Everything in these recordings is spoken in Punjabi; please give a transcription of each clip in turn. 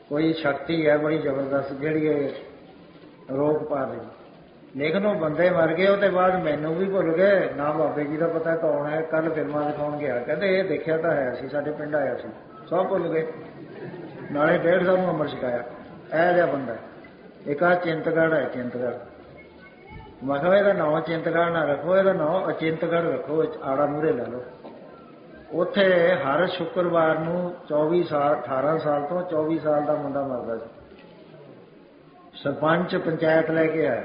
कोई शक्ति है बड़ी जबरदस्त जिहड़ी रोक पा रही। लेकिन वो बंदे मर गए, उसके बाद मैनू भी भुल गए ना, बाबे जी का पता कौन है। कल फिल्मां दिखाउण गया, कहते ये देखिया तो है सी, साडे पिंड आया सी, सब भुल गए, नाले 150 नूं अमर छकाया। यह जिहा बंदा। एक आ चिंतगढ़ है, चिंतगढ़, मैं कहा ਇਹਦਾ नाम चिंतगढ़ ना रखो, ਇਹਦਾ नाम अचिंतगढ़ रखो, आड़ा मूहरे लै लो। उत्थे हर शुक्रवार नूं 24 साल 18 साल तो 24 साल का मुंडा मरदा सी। सरपंच पंचायत लैके आया।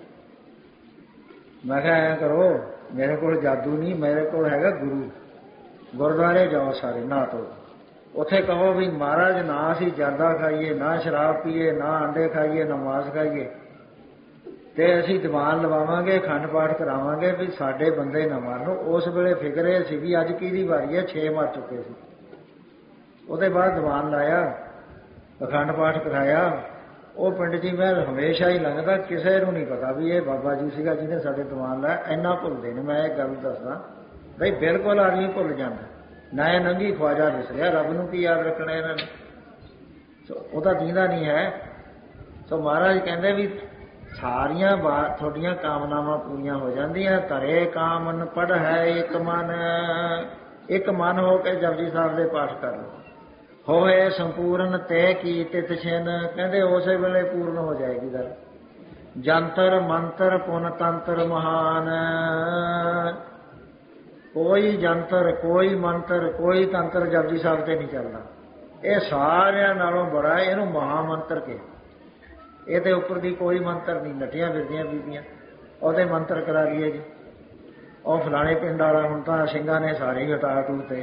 मैं कहा ऐ करो, मेरे को जादू नहीं, मेरे को हैगा गुरु, गुरुद्वारे जाओ सारे ना तो उत्थे कहो भी महाराज ना असीं जर्दा खाइए, ना शराब पीए, ना अंडे खाइए, ना मांस खाइए, ते असीं दीवान लवावांगे, अखंड पाठ करावांगे भी साडे बंदे ना मारन। उस वेले फिक्र ये सी भी अज किहदी वारी है, 6 मर चुके सी। उसदे बाद दीवान लाया, अखंड पाठ कराया। वो पिंड जी मैं हमेशा ही लंघदा, किसी नूं नहीं पता भी ये बाबा जी सीगा जिन्हें साडे दीवान लाया। इन्ना भुलदे ने, मैं एक गल दसदा बई बिल्कुल आदमी भुल जांदा। ना ये नंगी ख्वाजा विसरिया, रब नूं की याद रखना इन्हां ने, वो तां दींदा नहीं है। सो महाराज कहंदे भी सारिया बात थोड़ियां कामनावां पूरियां हो जांदियां। धरे कामन पढ़ है एक मन हो के जपजी साहब दे पाठ कर लो, होए संपूर्ण तय की तित छिन, कहंदे उस वेले पूर्ण हो जाएगी गल। जंतर मंत्र पुन तंत्र महान, कोई जंतर कोई मंत्र कोई तंत्र जपजी साहब ते नहीं चलता। ये सारियां नालों बड़ा इहनूं महामंत्र के, ये उपर की कोई मंत्र नहीं। नटियां फिरदियां बीबियां ਉਹਦੇ मंत्र करा लिए जी, और फलाने पिंड वाला हुण तां ਸਿੰਘਾਂ ने सारे ही हटा टूते,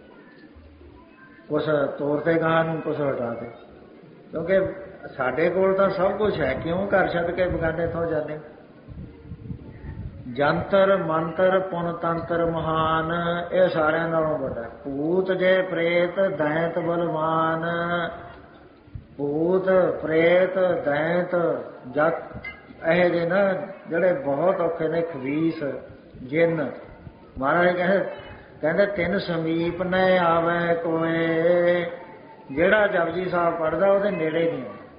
कुछ तोड़ते गां नूं, कुछ हटाते, क्योंकि साडे कोल तां सब कुछ है, क्यों घर छड्ड के बगाने थों जाने। जंतर मंत्र पुन तंत्र महान, ये सारिਆਂ नालों वड्डा। भूत जे प्रेत दैंत बलवान, भूत प्रेत दैंत जत ਇਹ ਜਿਹੇ ਨਾ ਜਿਹੜੇ ਬਹੁਤ ਔਖੇ ਨੇ, ਖਬੀਸ ਜਿੰਨ। ਮਹਾਰਾਜ ਕਹਿੰਦੇ 3 ਸਮੀਪ ਨ ਆਵੇ ਕੋਏ, ਜਿਹੜਾ ਜਪਜੀ ਸਾਹਿਬ ਪੜ੍ਹਦਾ ਉਹਦੇ ਨੇੜੇ ਨਹੀਂ।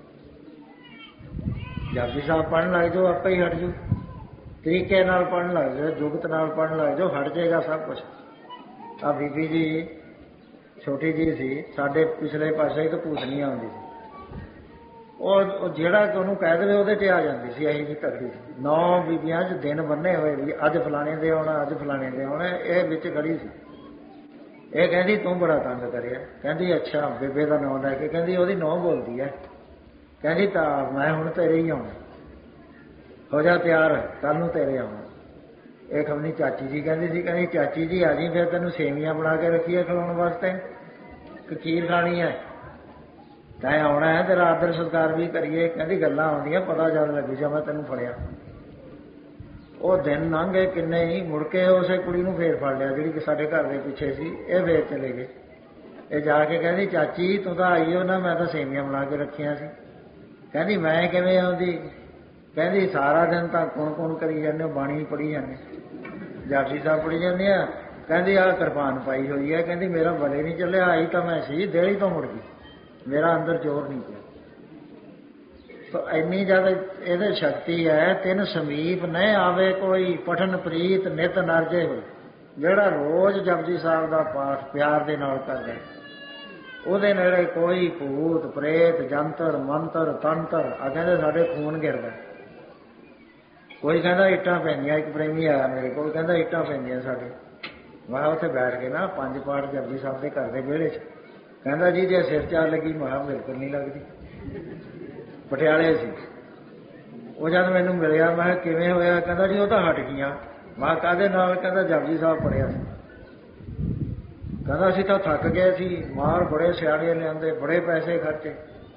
ਜਪਜੀ ਸਾਹਿਬ ਪੜ੍ਹਨ ਲੱਗ ਜਾਓ ਆਪੇ ਹੀ ਹਟ ਜੂ, ਤਰੀਕੇ ਨਾਲ ਪੜ੍ਹਨ ਲੱਗ ਜਾਓ, ਜੁਗਤ ਨਾਲ ਪੜ੍ਹਨ ਲੱਗ ਜਾਓ, ਹਟ ਜਾਏਗਾ ਸਭ ਕੁਛ। ਆ ਬੀਬੀ ਜੀ ਛੋਟੀ ਜੀ ਸੀ, ਸਾਡੇ ਪਿਛਲੇ ਪਾਸੇ ਇੱਕ ਭੂਤਨੀ ਆਉਂਦੀ ਸੀ, ਉਹ ਜਿਹੜਾ ਕਿ ਉਹਨੂੰ ਕਹਿ ਦੇਵੇ ਉਹਦੇ 'ਚ ਆ ਜਾਂਦੀ ਸੀ। ਇਹੀ ਜੀ ਤਕੜੀ ਸੀ। 9 ਬੀਬੀਆਂ 'ਚ ਦਿਨ ਬੰਨੇ ਹੋਏ ਵੀ ਅੱਜ ਫਲਾਣੇ ਦੇ ਆਉਣਾ, ਅੱਜ ਫਲਾਣੇ ਦੇ ਆਉਣਾ। ਇਹ ਵਿੱਚ ਖੜੀ ਸੀ, ਇਹ ਕਹਿੰਦੀ ਤੂੰ ਬੜਾ ਤੰਗ ਕਰਿਆ। ਕਹਿੰਦੀ ਅੱਛਾ, ਬੇਬੇ ਦਾ ਨਾਂ ਲੈ ਕੇ ਕਹਿੰਦੀ ਉਹਦੀ ਨਹੁੰ ਬੋਲਦੀ ਹੈ, ਕਹਿੰਦੀ ਤਾਂ ਮੈਂ ਹੁਣ ਤੇਰੇ ਹੀ ਆਉਣਾ, ਹੋ ਜਾ ਤਿਆਰ, ਕੱਲ੍ਹ ਨੂੰ ਤੇਰੇ ਆਉਣਾ। ਇਹ ਖਬਨੀ ਚਾਚੀ ਜੀ ਕਹਿੰਦੀ ਸੀ, ਕਹਿੰਦੀ ਚਾਚੀ ਜੀ ਆ ਜੀ, ਫਿਰ ਤੈਨੂੰ ਸੇਵੀਆਂ ਬਣਾ ਕੇ ਰੱਖੀਏ ਖਿਲਾਉਣ ਵਾਸਤੇ, ਕਿ ਖੀਰ ਖਾਣੀ ਹੈ, ਤੈਂ ਆਉਣਾ ਹੈ, ਤੇਰਾ ਆਦਰ ਸਤਿਕਾਰ ਵੀ ਕਰੀਏ। ਕਹਿੰਦੀ ਗੱਲਾਂ ਆਉਂਦੀਆਂ, ਪਤਾ ਜਦ ਲੱਗੂ ਜਾਂ ਮੈਂ ਤੈਨੂੰ ਫੜਿਆ। ਉਹ ਦਿਨ ਲੰਘ ਗਏ ਕਿੰਨੇ ਹੀ, ਮੁੜ ਕੇ ਉਸੇ ਕੁੜੀ ਨੂੰ ਫੇਰ ਫੜ ਲਿਆ ਜਿਹੜੀ ਕਿ ਸਾਡੇ ਘਰ ਦੇ ਪਿੱਛੇ ਸੀ। ਇਹ ਫੇਰ ਚਲੇ ਗਏ। ਇਹ ਜਾ ਕੇ ਕਹਿੰਦੀ ਚਾਚੀ ਤੂੰ ਤਾਂ ਆਈ ਹੋ ਨਾ, ਮੈਂ ਤਾਂ ਸੇਵੀਆਂ ਬਣਾ ਕੇ ਰੱਖੀਆਂ ਸੀ। ਕਹਿੰਦੀ ਮੈਂ ਕਿਵੇਂ ਆਉਂਦੀ? ਕਹਿੰਦੀ ਸਾਰਾ ਦਿਨ ਤਾਂ ਕੁਣ ਕਰੀ ਜਾਂਦੇ ਹੋ, ਬਾਣੀ ਪੜ੍ਹੀ ਜਾਂਦੇ, ਜਪਜੀ ਸਾਹਿਬ ਪੜ੍ਹੀ ਜਾਂਦੇ ਆ। ਕਹਿੰਦੀ ਆਹ ਕਿਰਪਾਨ ਪਾਈ ਹੋਈ ਹੈ, ਕਹਿੰਦੀ ਮੇਰਾ ਬਲੇ ਨਹੀਂ ਚੱਲਿਆ, ਆਈ ਤਾਂ ਮੈਂ ਸੀ, ਦੇਲੀ ਤੋਂ ਮੁੜ ਗਈ, ਮੇਰਾ ਅੰਦਰ ਜ਼ੋਰ ਨਹੀਂ ਪਿਆ। ਸੋ ਇੰਨੀ ਜ਼ਿਆਦਾ ਇਹਦੇ ਸ਼ਕਤੀ ਹੈ। 3 ਸਮੀਪ ਨ ਆਵੇ ਕੋਈ, ਪਠਨ ਪ੍ਰੀਤ ਨਿਤ ਨਰਜੇ ਹੋਏ। ਜਿਹੜਾ ਰੋਜ਼ ਜਪਜੀ ਸਾਹਿਬ ਦਾ ਪਾਠ ਪਿਆਰ ਦੇ ਨਾਲ ਕਰਦਾ, ਉਹਦੇ ਨੇੜੇ ਕੋਈ ਭੂਤ ਪ੍ਰੇਤ ਜੰਤਰ ਮੰਤਰ ਤੰਤਰ, ਆ ਕਹਿੰਦੇ ਸਾਡੇ ਖੂਨ ਗਿਰਦਾ। ਕੋਈ ਕਹਿੰਦਾ ਇੱਟਾਂ ਪੈਂਦੀਆਂ, ਇੱਕ ਪ੍ਰੇਮੀ ਆਇਆ ਮੇਰੇ ਕੋਲ, ਕਹਿੰਦਾ ਇੱਟਾਂ ਪੈਂਦੀਆਂ ਸਾਡੇ। ਮੈਂ ਉੱਥੇ ਬੈਠ ਕੇ ਨਾ 5 ਪਾਠ ਜਪਜੀ ਸਾਹਿਬ ਦੇ ਘਰ ਦੇ ਵਿਹੜੇ 'ਚ, ਕਹਿੰਦਾ ਜੀ ਜੇ ਸਿਰ 'ਚ ਲੱਗੀ, ਮੈਂ ਕਿਹਾ ਬਿਲਕੁਲ ਨਹੀਂ ਲੱਗਦੀ। ਪਟਿਆਲੇ ਸੀ ਉਹ, ਜਦ ਮੈਨੂੰ ਮਿਲਿਆ ਮੈਂ ਕਿਹਾ ਕਿਵੇਂ ਹੋਇਆ? ਕਹਿੰਦਾ ਜੀ ਉਹ ਤਾਂ ਹਟ ਗਈਆਂ। ਮੈਂ ਕਿਹਾ ਕਾਹਦੇ ਨਾਲ? ਕਹਿੰਦਾ ਜਪਜੀ ਸਾਹਿਬ ਪੜ੍ਹਿਆ ਸੀ। ਕਹਿੰਦਾ ਅਸੀਂ ਤਾਂ ਥੱਕ ਗਏ ਸੀ, ਮਾਰ ਬੜੇ ਸਿਆਣੇ ਲਿਆਂਦੇ, ਬੜੇ ਪੈਸੇ ਖਰਚੇ।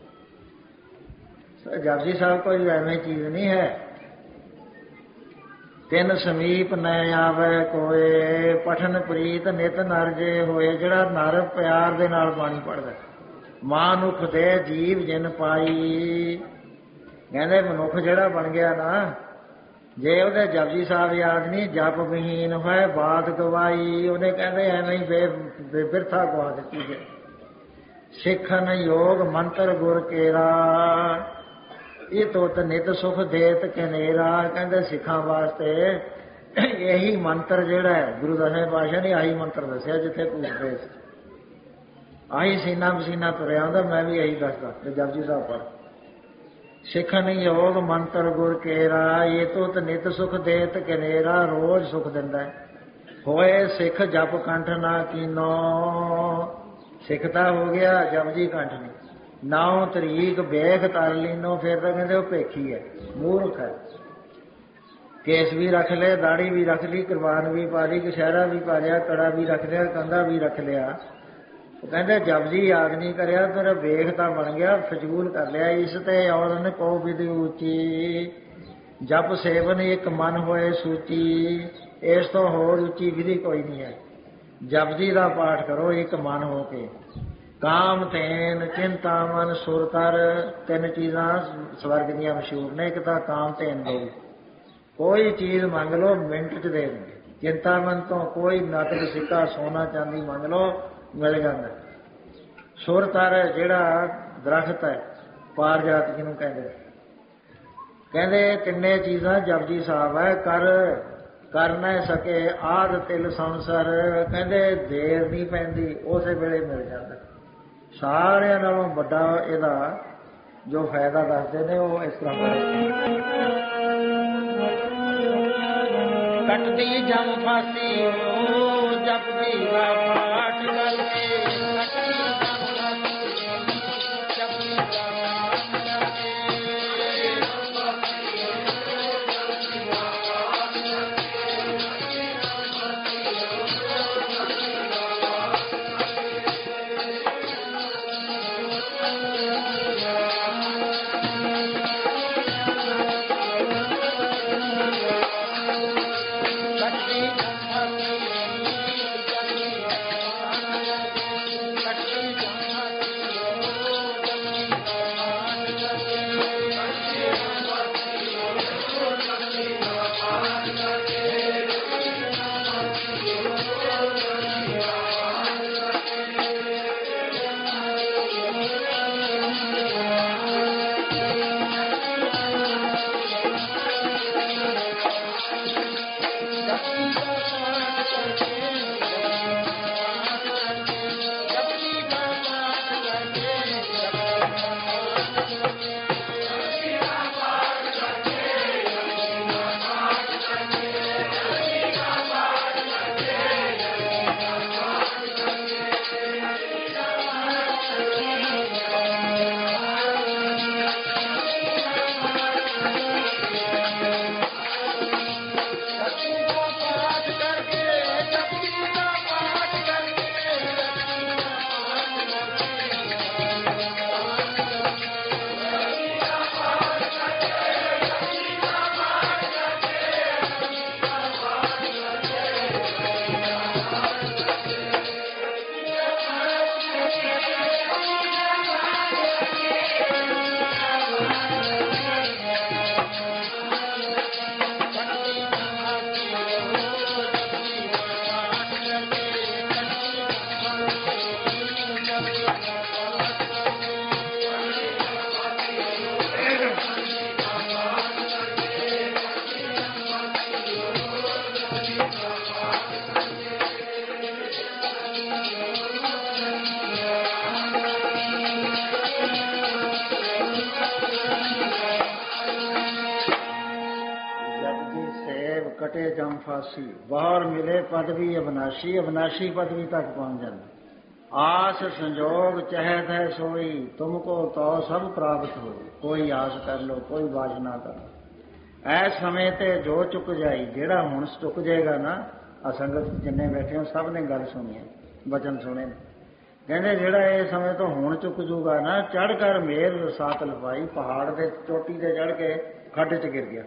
ਜਪਜੀ ਸਾਹਿਬ ਕੋਈ ਐਵੇਂ ਚੀਜ਼ ਨਹੀਂ ਹੈ। 3 ਸਮੀਪ ਨ ਆਵੇ ਕੋਏ, ਪਠਨ ਪ੍ਰੀਤ ਨਿਤ ਨਰ ਜੇ ਹੋਏ। ਜਿਹੜਾ ਨਰ ਪਿਆਰ ਦੇ ਨਾਲ ਬਾਣੀ ਪੜ੍ਹਦਾ, ਮਾਨੁਖ ਦੇ ਜੀਵ ਜਿਨ ਪਾਈ। ਕਹਿੰਦੇ ਮਨੁੱਖ ਜਿਹੜਾ ਬਣ ਗਿਆ ਨਾ, ਜੇ ਉਹਦੇ ਜਪਜੀ ਸਾਹਿਬ ਯਾਦ ਨਹੀਂ, ਜਪ ਵਿਹੀਨ ਹੋਏ ਬਾਤ ਗਵਾਈ। ਉਹਨੇ ਕਹਿੰਦੇ ਐਵੇਂ ਹੀ ਬਿਰਥਾ ਗਵਾ ਦਿੱਤੀ ਜੇ। ਸਿੱਖਨ ਯੋਗ ਮੰਤਰ ਗੁਰ ਕੇਰਾ, ਇਹ ਤੋਤ ਨਿਤ ਸੁਖ ਦੇਤ ਕਨੇਰਾ। ਕਹਿੰਦੇ ਸਿੱਖਾਂ ਵਾਸਤੇ ਇਹੀ ਮੰਤਰ ਜਿਹੜਾ ਹੈ ਗੁਰੂ ਦਸਵੇਂ ਪਾਤਸ਼ਾਹ ਨੇ ਆਹੀ ਮੰਤਰ ਦੱਸਿਆ ਜਿੱਥੇ ਪੁੱਛਦੇ ਸੀ। ਆਹੀ ਸੀਨਾ ਪਸੀਨਾ ਤੁਰਿਆ ਹੁੰਦਾ, ਮੈਂ ਵੀ ਇਹੀ ਦੱਸਦਾ ਤੇ ਜਪਜੀ ਸਾਹਿਬ ਪੜ੍ਹ। ਸਿੱਖਨ ਯੋਗ ਮੰਤਰ ਗੁਰ ਕੇਰਾ, ਇਹ ਤੋਤ ਨਿਤ ਸੁਖ ਦੇਤ ਕਨੇਰਾ। ਰੋਜ਼ ਸੁਖ ਦਿੰਦਾ ਹੈ। ਹੋਏ ਸਿੱਖ ਜਪ ਕੰਠ ਨਾ ਕੀਨੋ, ਸਿੱਖ ਤਾਂ ਹੋ ਗਿਆ, ਜਪਜੀ ਕੰਠ ਨਹੀਂ। ਨਾਉ ਤਰੀਕ ਵੇਖ ਤਰ ਲੀਨੋ, ਫਿਰ ਤਾਂ ਕਹਿੰਦੇ ਉਹ ਭੇਖੀ ਹੈ, ਮੂਰਖ ਹੈ। ਕੇਸ ਵੀ ਰੱਖ ਲਿਆ, ਦਾੜੀ ਵੀ ਰੱਖ ਲਈ, ਕੁਰਬਾਨ ਵੀ ਪਾ ਲਈ, ਕਛਹਿਰਾ ਵੀ ਪਾ ਲਿਆ, ਕੜਾ ਵੀ ਰੱਖ ਲਿਆ, ਕੰਧਾ ਵੀ ਰੱਖ ਲਿਆ। ਉਹ ਕਹਿੰਦੇ ਜਪਜੀ ਯਾਦ ਨਹੀਂ ਕਰਿਆ, ਤੇਰਾ ਵੇਖ ਤਾਂ ਬਣ ਗਿਆ, ਫਜ਼ੂਲ ਕਰ ਲਿਆ। ਇਸ ਤੇ ਔਰਨ ਕੋ ਵਿਧਿ ਉੱਚੀ, ਜਪ ਸੇਵਨ ਇੱਕ ਮਨ ਹੋਏ ਸੂਚੀ। ਇਸ ਤੋਂ ਹੋਰ ਉੱਚੀ ਵਿਧੀ ਕੋਈ ਨਹੀਂ ਹੈ। ਜਪਜੀ ਦਾ ਪਾਠ ਕਰੋ ਇੱਕ ਮਨ ਹੋ ਕੇ। ਕਾਮ ਤੈਨ ਚਿੰਤਾ ਮਨ ਸੁਰਤਰ, ਤਿੰਨ ਚੀਜ਼ਾਂ ਸਵਰਗ ਦੀਆਂ ਮਸ਼ਹੂਰ ਨੇ। ਇੱਕ ਤਾਂ ਕਾਮ ਤੈਨ ਦੋ, ਕੋਈ ਚੀਜ਼ ਮੰਗ ਲਓ ਮਿੰਟ 'ਚ ਦੇ ਦੇਣਗੇ। ਚਿੰਤਾ ਮਨ ਤੋਂ ਕੋਈ ਨਕਦ ਸਿੱਕਾ ਸੋਨਾ ਚਾਂਦੀ ਮੰਗ ਲਓ ਮਿਲ ਜਾਂਦਾ। ਸੁਰਤਰ ਜਿਹੜਾ ਦਰਖਤ ਹੈ, ਪਾਰਜਾਤ ਜਿਹਨੂੰ ਕਹਿੰਦੇ, ਕਹਿੰਦੇ ਤਿੰਨੇ ਚੀਜ਼ਾਂ ਜਪਜੀ ਸਾਹਿਬ ਹੈ। ਕਰ ਨਾ ਸਕੇ ਆਦ ਤਿਲ ਸੰਸਰ, ਕਹਿੰਦੇ ਦੇਰ ਨਹੀਂ ਪੈਂਦੀ, ਉਸੇ ਵੇਲੇ ਮਿਲ ਜਾਂਦਾ। ਸਾਰਿਆਂ ਨਾਲੋਂ ਵੱਡਾ ਇਹਦਾ ਜੋ ਫਾਇਦਾ ਦੱਸਦੇ ਨੇ ਉਹ ਇਸ ਤਰ੍ਹਾਂ ਕੱਟਦੀ ਜਮ ਫਾਸੀ ਜਪਦੀ ਦਾ ਪਾਠ ਕਰਕੇ, कटे जम फांसी, बाहर मिले पदवी अविनाशी, अविनाशी पदवी तक पहुंच जाए। आस संजोग चहत है सोई, तुमको तो सब प्राप्त हो। कोई आस कर लो, कोई वासना कर लो। ऐ समय ते जो चुक जाई, जेड़ा हुण चुक जाएगा ना। असंगत जिन्ने बैठे हो सब ने गल सुनी है, वचन सुने। कहते जेड़ा इस समय तो हुण चुक जूगा ना, चढ़ कर मेर रसात लपाई, पहाड़ के चोटी से चढ़ के खड्ड च गिर गया।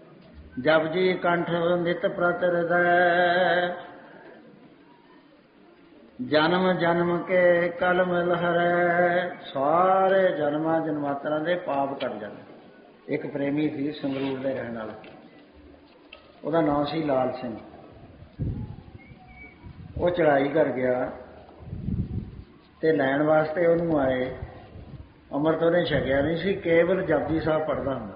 जपजी कंठ नित प्रत हृदय, जन्म जन्म के कलम लहरै। सारे जन्मां जन्मांतरां दे पाप कट जाते। एक प्रेमी सी संगरूर दे रहण वाला, ਉਹਦਾ नाम सी लाल सिंह। वो चढ़ाई कर गया ਤੇ ਲੈਣ ਵਾਸਤੇ ਉਹਨੂੰ ਆਏ। ਅੰਮ੍ਰਿਤ ਉਹਨੇ ਛਕਿਆ ਨਹੀਂ ਸੀ, ਕੇਵਲ ਜਪਜੀ ਸਾਹਿਬ ਪੜ੍ਹਦਾ ਹੁੰਦਾ।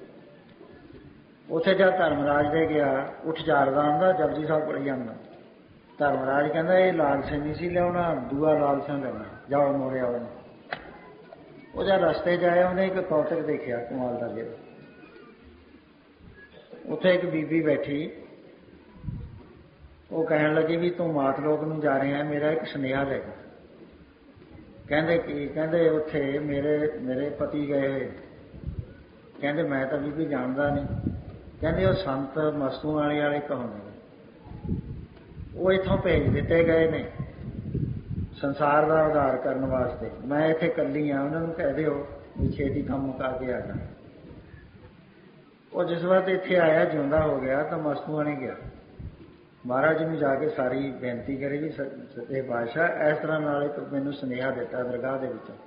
ਉੱਥੇ ਜਦ ਧਰਮਰਾਜ ਦੇ ਗਿਆ, ਉੱਠ ਜਾਗਦਾ ਹੁੰਦਾ, ਜਪਜੀ ਸਾਹਿਬ ਪੜ੍ਹੀ ਜਾਂਦਾ। ਧਰਮਰਾਜ ਕਹਿੰਦਾ ਇਹ ਲਾਲ ਸਿੰਘ ਨਹੀਂ ਸੀ ਲਿਆਉਣਾ, ਦੂਆ ਲਾਲ ਸਿੰਘ ਲਿਆਉਣਾ, ਜਾਓ ਮੋੜਿਆ ਉਹਨੇ। ਉਹ ਜਦ ਰਸਤੇ 'ਚ ਆਇਆ, ਉਹਨੇ ਇੱਕ ਕੌਤਕ ਦੇਖਿਆ ਕਮਾਲ ਦਾ ਜਿਹੜਾ। ਉੱਥੇ ਇੱਕ ਬੀਬੀ ਬੈਠੀ, ਉਹ ਕਹਿਣ ਲੱਗੀ ਵੀ ਤੂੰ ਮਾਤ ਲੋਕ ਨੂੰ ਜਾ ਰਿਹਾ, ਮੇਰਾ ਇੱਕ ਸੁਨੇਹਾ ਲੈ ਕੇ। ਕਹਿੰਦੇ ਕੀ? ਕਹਿੰਦੇ ਉੱਥੇ ਮੇਰੇ ਪਤੀ ਗਏ ਹੋਏ। ਕਹਿੰਦੇ ਮੈਂ ਤਾਂ ਬੀਬੀ ਜਾਣਦਾ ਨਹੀਂ। ਕਹਿੰਦੇ ਉਹ ਸੰਤ ਮਸਤੂ ਵਾਲੇ ਕਹਾਉਂਦੇ ਨੇ, ਉਹ ਇੱਥੋਂ ਭੇਜ ਦਿੱਤੇ ਗਏ ਨੇ ਸੰਸਾਰ ਦਾ ਉਧਾਰ ਕਰਨ ਵਾਸਤੇ। ਮੈਂ ਇੱਥੇ ਇਕੱਲੀ ਹਾਂ, ਉਹਨਾਂ ਨੂੰ ਕਹਿ ਦਿਓ ਵੀ ਛੇਤੀ ਕੰਮ ਮੁਕਾ ਕੇ ਆ ਜਾਣਾ। ਉਹ ਜਿਸ ਵਕਤ ਇੱਥੇ ਆਇਆ, ਜਿਉਂਦਾ ਹੋ ਗਿਆ, ਤਾਂ ਮਸਤੂਆਂ ਨੇ ਗਿਆ ਮਹਾਰਾਜ ਨੂੰ ਜਾ ਕੇ ਸਾਰੀ ਬੇਨਤੀ ਕਰੀ ਵੀ ਸੱਚੇ ਪਾਤਸ਼ਾਹ ਇਸ ਤਰ੍ਹਾਂ ਨਾਲ ਇੱਕ ਮੈਨੂੰ ਸੁਨੇਹਾ ਦਿੱਤਾ ਦਰਗਾਹ ਦੇ ਵਿੱਚੋਂ।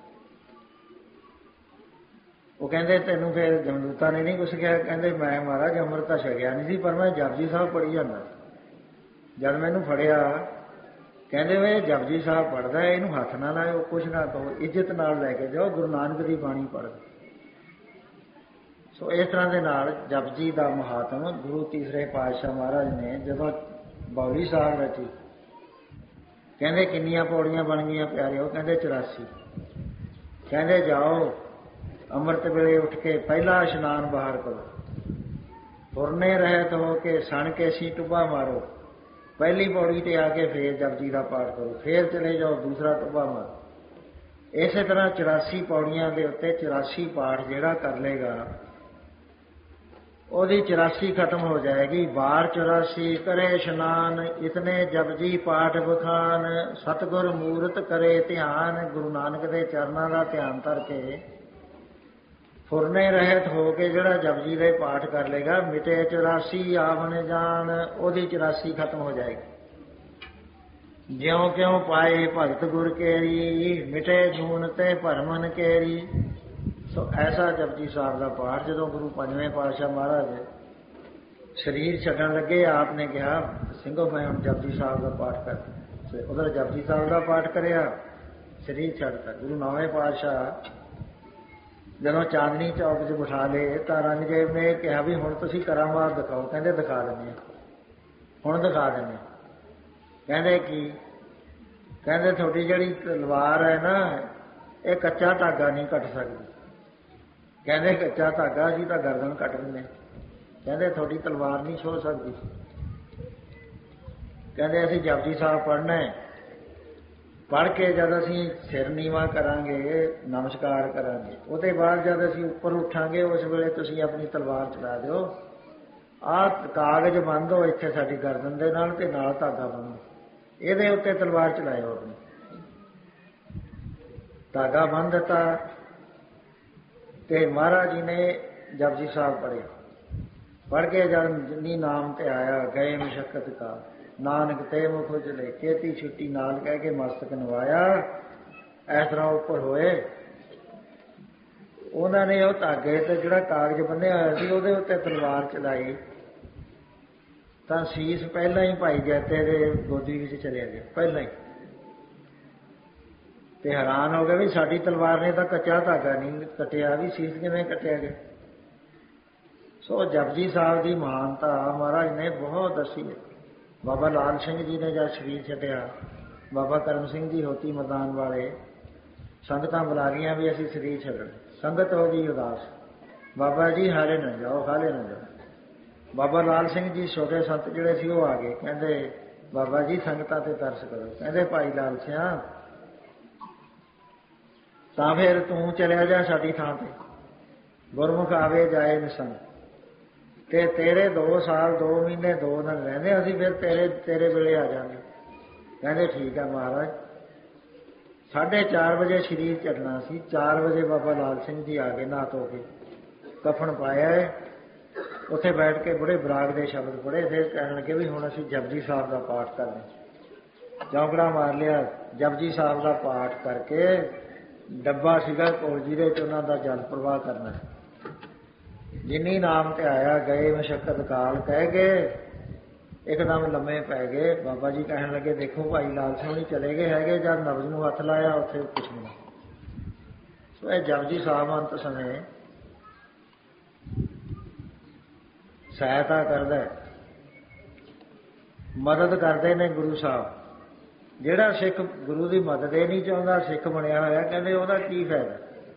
ਉਹ ਕਹਿੰਦੇ ਤੈਨੂੰ ਫਿਰ ਜਮਦੂਤਾਂ ਨੇ ਨਹੀਂ ਕੁਛ ਕਿਹਾ? ਕਹਿੰਦੇ ਮੈਂ ਮਹਾਰਾਜ ਅੰਮ੍ਰਿਤ ਤਾਂ ਛਕਿਆ ਨਹੀਂ ਸੀ, ਪਰ ਮੈਂ ਜਪਜੀ ਸਾਹਿਬ ਪੜ੍ਹੀ ਜਾਂਦਾ। ਜਦ ਮੈਨੂੰ ਫੜਿਆ, ਕਹਿੰਦੇ ਵੇ ਜਪਜੀ ਸਾਹਿਬ ਪੜ੍ਹਦਾ, ਇਹਨੂੰ ਹੱਥ ਨਾ ਲਾਇਓ, ਕੁਛ ਨਾ ਕਹੋ, ਇੱਜ਼ਤ ਨਾਲ ਲੈ ਕੇ ਜਾਓ, ਗੁਰੂ ਨਾਨਕ ਦੀ ਬਾਣੀ ਪੜ੍ਹੋ। ਸੋ ਇਸ ਤਰ੍ਹਾਂ ਦੇ ਨਾਲ ਜਪਜੀ ਦਾ ਮਹਾਤਮ ਗੁਰੂ ਤੀਸਰੇ ਪਾਤਸ਼ਾਹ ਮਹਾਰਾਜ ਨੇ ਜਦੋਂ ਬਾਉਲੀ ਸਾਹਿਬ ਰਚੀ, ਕਹਿੰਦੇ ਕਿੰਨੀਆਂ ਪੌੜੀਆਂ ਬਣ ਗਈਆਂ ਪਿਆਰਿਓ? ਕਹਿੰਦੇ 84। ਕਹਿੰਦੇ ਜਾਓ ਅੰਮ੍ਰਿਤ ਵੇਲੇ ਉੱਠ ਕੇ ਪਹਿਲਾ ਇਸ਼ਨਾਨ ਬਾਹਰ ਕਰੋ, ਫੁਰਨੇ ਰਹਿਤ ਹੋ ਕੇ ਸਣ ਕੇ ਸੀ ਟੁੱਬਾ ਮਾਰੋ, ਪਹਿਲੀ ਪੌੜੀ ਤੇ ਆ ਕੇ ਫੇਰ ਜਪਜੀ ਦਾ ਪਾਠ ਕਰੋ, ਫੇਰ ਚਲੇ ਜਾਓ ਦੂਸਰਾ ਟੁੱਬਾ ਮਾਰੋ। ਇਸੇ ਤਰ੍ਹਾਂ 84 ਪੌੜੀਆਂ ਦੇ ਉੱਤੇ 84 ਪਾਠ ਜਿਹੜਾ ਕਰ ਲੇਗਾ, ਉਹਦੀ 84 ਖਤਮ ਹੋ ਜਾਏਗੀ। ਬਾਰ 84 ਕਰੇ ਇਸ਼ਨਾਨ, ਇਤਨੇ ਜਪਜੀ ਪਾਠ ਬਖਾਨ, ਸਤਿਗੁਰ ਮੂਰਤ ਕਰੇ ਧਿਆਨ। ਗੁਰੂ ਨਾਨਕ ਦੇ ਚਰਨਾਂ ਦਾ ਧਿਆਨ ਧਰ ਕੇ ਫੁਰਨੇ ਰਹਿਤ ਹੋ ਕੇ ਜਿਹੜਾ ਜਪਜੀ ਦੇ ਪਾਠ ਕਰ ਲੇਗਾ, ਮਿਟੇ 84 ਆਵਣ ਜਾਣ, ਉਹਦੀ 84 ਖਤਮ ਹੋ ਜਾਏਗੀ। ਜਿਉਂ ਕਿਉਂ ਪਾਏ ਭਗਤ ਗੁਰ ਕੇਰੀ, ਮਿਟੇ ਜੂਨ ਤੇ ਭਰਮਨ ਕੇਰੀ। ਸੋ ਐਸਾ ਜਪਜੀ ਸਾਹਿਬ ਦਾ ਪਾਠ ਜਦੋਂ ਗੁਰੂ ਪੰਜਵੇਂ ਪਾਤਸ਼ਾਹ ਮਹਾਰਾਜ ਸਰੀਰ ਛੱਡਣ ਲੱਗੇ, ਆਪ ਨੇ ਕਿਹਾ ਸਿੰਘੋ ਮੈਂ ਹੁਣ ਜਪਜੀ ਸਾਹਿਬ ਦਾ ਪਾਠ ਕਰ। ਉਧਰ ਜਪਜੀ ਸਾਹਿਬ ਦਾ ਪਾਠ ਕਰਿਆ, ਸਰੀਰ ਛੱਡਤਾ। ਗੁਰੂ ਨੌਵੇਂ ਪਾਤਸ਼ਾਹ ਜਦੋਂ ਚਾਂਦਨੀ ਚੌਕ 'ਚ ਬਿਠਾ ਲਏ ਤਾਂ ਔਰੰਗਜ਼ੇਬ ਨੇ ਕਿਹਾ ਵੀ ਹੁਣ ਤੁਸੀਂ ਕਰਾਮਾਤ ਦਿਖਾਓ। ਕਹਿੰਦੇ ਦਿਖਾ ਦਿੰਦੇ ਹਾਂ, ਹੁਣ ਦਿਖਾ ਦਿੰਦੇ ਹਾਂ। ਕਹਿੰਦੇ ਕੀ? ਕਹਿੰਦੇ ਤੁਹਾਡੀ ਜਿਹੜੀ ਤਲਵਾਰ ਹੈ ਨਾ, ਇਹ ਕੱਚਾ ਧਾਗਾ ਨਹੀਂ ਕੱਟ ਸਕਦੀ। ਕਹਿੰਦੇ ਕੱਚਾ ਧਾਗਾ ਅਸੀਂ ਤਾਂ ਗਰਦਨ ਕੱਟ ਦਿੰਦੇ। ਕਹਿੰਦੇ ਤੁਹਾਡੀ ਤਲਵਾਰ ਨਹੀਂ ਛੋਹ ਸਕਦੀ। ਕਹਿੰਦੇ ਅਸੀਂ ਜਪਜੀ ਸਾਹਿਬ ਪੜ੍ਹਨਾ ਹੈ, ਪੜ੍ਹ ਕੇ ਜਦ ਅਸੀਂ ਸਿਰ ਨੀਵਾਂ ਕਰਾਂਗੇ, ਨਮਸਕਾਰ ਕਰਾਂਗੇ, ਉਹਦੇ ਬਾਅਦ ਜਦ ਅਸੀਂ ਉੱਪਰ ਉੱਠਾਂਗੇ, ਉਸ ਵੇਲੇ ਤੁਸੀਂ ਆਪਣੀ ਤਲਵਾਰ ਚਲਾ ਦਿਓ। ਆਹ ਕਾਗਜ਼ ਬੰਨ੍ਹ ਦਿਓ ਇੱਥੇ ਸਾਡੀ ਗਰਦਨ ਦੇ ਨਾਲ, ਤੇ ਨਾਲ ਧਾਗਾ ਬੰਨ੍ਹੋ, ਇਹਦੇ ਉੱਤੇ ਤਲਵਾਰ ਚਲਾਇਓ ਆਪਣੀ। ਧਾਗਾ ਬੰਨ੍ਹ ਦਿੱਤਾ ਤੇ ਮਹਾਰਾਜ ਜੀ ਨੇ ਜਪਜੀ ਸਾਹਿਬ ਪੜ੍ਹਿਆ। ਪੜ੍ਹ ਕੇ ਜਦ ਜਿੰਨੀ ਨਾਮ ਤੇ ਆਇਆ, ਗਏ ਮਸ਼ੱਕਤ ਕਾ ਨਾਨਕ ਤੇ ਮੁਖ ਉਜਲੇ, ਕੇਤੀ ਛੁੱਟੀ ਨਾਲ ਕਹਿ ਕੇ ਮਸਤਕ ਨਵਾਇਆ। ਇਸ ਤਰ੍ਹਾਂ ਉੱਪਰ ਹੋਏ, ਉਹਨਾਂ ਨੇ ਉਹ ਧਾਗੇ ਤੇ ਜਿਹੜਾ ਕਾਗਜ਼ ਬੰਨਿਆ ਹੋਇਆ ਸੀ ਉਹਦੇ ਉੱਤੇ ਤਲਵਾਰ ਚਲਾਈ, ਤਾਂ ਸੀਸ ਪਹਿਲਾਂ ਹੀ ਭਾਈ ਜੈਤੇ ਦੇ ਗੋਦੀ ਵਿੱਚ ਚਲਿਆ ਗਿਆ ਪਹਿਲਾਂ ਹੀ। ਤੇ ਹੈਰਾਨ ਹੋ ਗਏ ਵੀ ਸਾਡੀ ਤਲਵਾਰ ਨੇ ਤਾਂ ਕੱਚਾ ਧਾਗਾ ਨਹੀਂ ਕੱਟਿਆ, ਵੀ ਸੀਸ ਕਿਵੇਂ ਕੱਟਿਆ ਗਿਆ। ਸੋ ਜਪਜੀ ਸਾਹਿਬ ਦੀ ਮਹਾਨਤਾ ਮਹਾਰਾਜ ਨੇ ਬਹੁਤ ਦੱਸੀ ਹੈ। ਬਾਬਾ ਲਾਲ ਸਿੰਘ ਜੀ ਨੇ ਜਦ ਸਰੀਰ ਛੱਡਿਆ, ਬਾਬਾ ਕਰਮ ਸਿੰਘ ਜੀ ਹੋਤੀ ਮੈਦਾਨ ਵਾਲੇ ਸੰਗਤਾਂ ਬੁਲਾ ਰਹੀਆਂ ਵੀ ਅਸੀਂ ਸਰੀਰ ਛੱਡਣ। ਸੰਗਤ ਹੋ ਗਈ ਉਦਾਸ, ਬਾਬਾ ਜੀ ਹਾਲੇ ਨਾ ਜਾਓ, ਹਾਲੇ ਨਾ ਜਾਓ। ਬਾਬਾ ਲਾਲ ਸਿੰਘ ਜੀ ਛੋਟੇ ਸੰਤ ਜਿਹੜੇ ਸੀ ਉਹ ਆ ਗਏ, ਕਹਿੰਦੇ ਬਾਬਾ ਜੀ ਸੰਗਤਾਂ ਤੇ ਤਰਸ ਕਰੋ। ਕਹਿੰਦੇ ਭਾਈ ਲਾਲ ਸਿਆਂ ਤਾਂ ਫਿਰ ਤੂੰ ਚਲਿਆ ਜਾ ਸਾਡੀ ਥਾਂ ਤੇ, ਗੁਰਮੁਖ ਆਵੇ ਜਾਏ ਨਿਸੰਗ, ਤੇ ਤੇਰੇ 2 ਸਾਲ 2 ਮਹੀਨੇ 2 ਦਿਨ ਰਹਿੰਦੇ, ਅਸੀਂ ਫਿਰ ਤੇਰੇ ਵੇਲੇ ਆ ਜਾਵਾਂਗੇ। ਕਹਿੰਦੇ ਠੀਕ ਹੈ ਮਹਾਰਾਜ। 4:30 ਵਜੇ ਸਰੀਰ ਛੱਡਣਾ ਸੀ, 4 ਵਜੇ ਬਾਬਾ ਲਾਲ ਸਿੰਘ ਜੀ ਆ ਗਏ ਨਹਾ ਧੋ ਕੇ, ਕਫਨ ਪਾਇਆ ਹੈ। ਉੱਥੇ ਬੈਠ ਕੇ ਬੜੇ ਬਰਾਗ ਦੇ ਸ਼ਬਦ ਪੜ੍ਹੇ, ਫਿਰ ਕਹਿਣ ਲੱਗੇ ਵੀ ਹੁਣ ਅਸੀਂ ਜਪਜੀ ਸਾਹਿਬ ਦਾ ਪਾਠ ਕਰਦੇ। ਚੌਂਕੜਾ ਮਾਰ ਲਿਆ, ਜਪਜੀ ਸਾਹਿਬ ਦਾ ਪਾਠ ਕਰਕੇ ਡੱਬਾ ਸੀਗਾ ਕੋਲ ਜਿਹਦੇ 'ਚ ਉਹਨਾਂ ਦਾ ਜਲ ਪ੍ਰਵਾਹ ਕਰਨਾ। ਜਿੰਨੀ ਨਾਮ ਤੇ ਆਇਆ, ਗਏ ਮਸ਼ੱਕਤ ਕਾਲ ਕਹਿ ਕੇ ਇੱਕਦਮ ਲੰਮੇ ਪੈ ਗਏ। ਬਾਬਾ ਜੀ ਕਹਿਣ ਲੱਗੇ, ਦੇਖੋ ਭਾਈ ਲਾਲ ਸਿੰਘ ਜੀ ਚਲੇ ਗਏ ਹੈਗੇ, ਜਦ ਨਬਜ਼ ਨੂੰ ਹੱਥ ਲਾਇਆ ਉੱਥੇ ਕੁਛ ਨਹੀਂ। ਸੋ ਇਹ ਜਪਜੀ ਸਾਹਿਬ ਅੰਤ ਸਮੇਂ ਸਹਾਇਤਾ ਕਰਦਾ, ਮਦਦ ਕਰਦੇ ਨੇ ਗੁਰੂ ਸਾਹਿਬ। ਜਿਹੜਾ ਸਿੱਖ ਗੁਰੂ ਦੀ ਮਦਦ ਇਹ ਨਹੀਂ ਚਾਹੁੰਦਾ, ਸਿੱਖ ਬਣਿਆ ਹੋਇਆ, ਕਹਿੰਦੇ ਉਹਦਾ ਕੀ ਫਾਇਦਾ।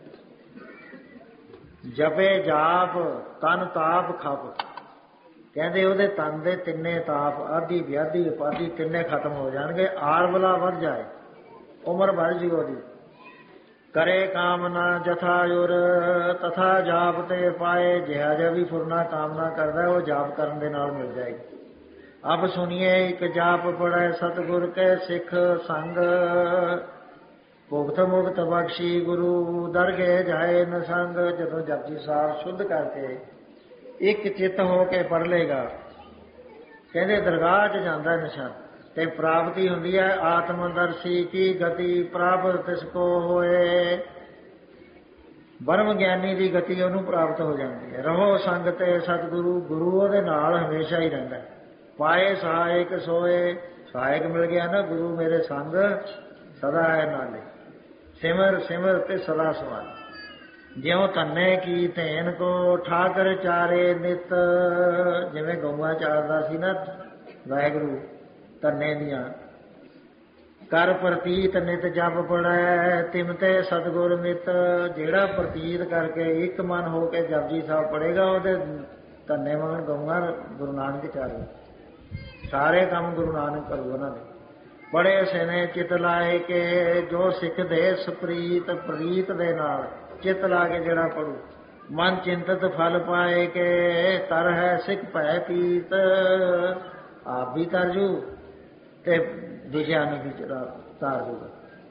ਜਪੇ ਜਾਪ ਤਨ ਤਾਪ ਖਪ, ਕਹਿੰਦੇ ਉਹਦੇ ਤਨ ਦੇ ਤਿੰਨੇ ਤਾਪ ਆਦੀ ਵਿਆਧੀ ਉਪਾਧੀ ਤਿੰਨੇ ਖਤਮ ਹੋ ਜਾਣਗੇ। ਆਰਵਲਾ ਵੱਧ ਜਾਏ, ਉਮਰ ਵੱਧ ਜੀ ਉਹਦੀ। ਕਰੇ ਕਾਮਨਾ ਜਥਾ ਯੁਰ ਤਥਾ ਜਾਪ ਤੇ ਪਾਏ, ਜਿਹਾ ਜਿਹਾ ਵੀ ਫੁਰਨਾ ਕਾਮਨਾ ਕਰਦਾ ਉਹ ਜਾਪ ਕਰਨ ਦੇ ਨਾਲ ਮਿਲ ਜਾਏਗੀ। ਅਬ ਸੁਣੀਏ ਇੱਕ ਜਾਪ ਪੜੈ ਸਤਿਗੁਰ ਕੇ ਸਿੱਖ ਸੰਗ, ਭੁਗਤ ਮੁਕਤ ਬਖਸ਼ੀ ਗੁਰੂ ਦਰਗੇ ਜਾਏ ਨਸੰਗ। ਜਦੋਂ ਜਪਜੀ ਸਾਹਿਬ ਸ਼ੁੱਧ ਕਰਕੇ ਇੱਕ ਚਿੱਤ ਹੋ ਕੇ ਪੜ੍ਹ ਲੇਗਾ, ਕਹਿੰਦੇ ਦਰਗਾਹ 'ਚ ਜਾਂਦਾ ਨਿਸ਼ਾਨ ਤੇ ਪ੍ਰਾਪਤੀ ਹੁੰਦੀ ਹੈ। ਆਤਮਦਰਸ਼ੀ ਕੀ ਗਤੀ ਪ੍ਰਾਪਤ ਤਿਸ ਕੋ ਹੋਏ, ਬ੍ਰਹਮ ਗਿਆਨੀ ਦੀ ਗਤੀ ਉਹਨੂੰ ਪ੍ਰਾਪਤ ਹੋ ਜਾਂਦੀ ਹੈ। ਰਹੋ ਸੰਗ ਤੇ ਸਤਿਗੁਰੂ, ਗੁਰੂ ਉਹਦੇ ਨਾਲ ਹਮੇਸ਼ਾ ਹੀ ਰਹਿੰਦਾ। ਪਾਏ ਸਹਾਇਕ ਸੋਏ, ਸਹਾਇਕ ਮਿਲ ਗਿਆ ਨਾ, ਗੁਰੂ ਮੇਰੇ ਸੰਗ ਸਦਾ ਹੈ ਨਾਲੇ। ਸਿਮਰ ਸਿਮਰ ਤੇ ਸਦਾ ਸਮਾਨ, ਜਿਉ ਧੰਨੇ ਕੀ ਧੈਨ ਕੋ ਠਾਕਰ ਚਾਰੇ ਨਿਤ। ਜਿਵੇਂ ਗਊਆਂ ਚਾਰਦਾ ਸੀ ਨਾ ਵਾਹਿਗੁਰੂ ਧੰਨੇ ਦੀਆਂ, ਕਰ ਪ੍ਰਤੀਤ ਨਿਤ ਜਪ ਪੜੈ ਤਿਮ ਤੇ ਸਤਿਗੁਰ ਮਿਤ। ਜਿਹੜਾ ਪ੍ਰਤੀਤ ਕਰਕੇ ਇੱਕ ਮਨ ਹੋ ਕੇ ਜਪਜੀ ਸਾਹਿਬ ਪੜੇਗਾ, ਉਹਦੇ ਧੰਨੇ ਵਾਂਗ ਗਊਆਂ ਗੁਰੂ ਨਾਨਕ ਚਾਰੇ। ਸਾਰੇ ਕੰਮ ਗੁਰੂ ਨਾਨਕ ਕਰੂ ਉਹਨਾਂ ਦੇ। ਬੜੇ ਸੇਨੇ ਚਿਤ ਲਾਏ ਕੇ ਜੋ ਸਿੱਖਦੇ ਸਪ੍ਰੀਤ, ਪ੍ਰੀਤ ਦੇ ਨਾਲ ਚਿੱਤ ਲਾ ਕੇ ਜਿਹੜਾ ਪੜੂ। ਮਨ ਚਿੰਤਤ ਫਲ ਪਾਏ ਕੇ ਤਰ ਹੈ ਸਿੱਖ ਭੈ ਪੀਤ। ਆਪ ਵੀ ਤਰ ਜੂ ਤੇ ਦੂਜਿਆਂ ਨੂੰ ਵੀ ਤਾਰ ਦੂਗਾ।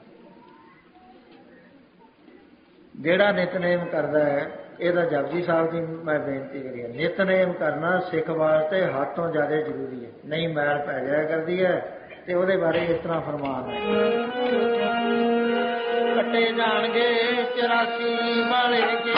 ਜਿਹੜਾ ਨਿਤਨੇਮ ਕਰਦਾ ਹੈ, ਇਹਦਾ ਜਪਜੀ ਸਾਹਿਬ ਦੀ ਮੈਂ ਬੇਨਤੀ ਕਰੀ ਹੈ, ਨਿਤਨੇਮ ਕਰਨਾ ਸਿੱਖ ਵਾਸਤੇ ਹੱਦ ਤੋਂ ਜ਼ਿਆਦਾ ਜ਼ਰੂਰੀ ਹੈ। ਨਹੀਂ ਮੈਲ ਪੈ ਜਾਇਆ ਕਰਦੀ ਹੈ। ਤੇ ਉਹਦੇ ਬਾਰੇ ਇਸ ਤਰ੍ਹਾਂ ਫਰਮਾਨ ਹੈ, ਕੱਟੇ ਜਾਣਗੇ 84 ਵਾਲੇ ਕੇ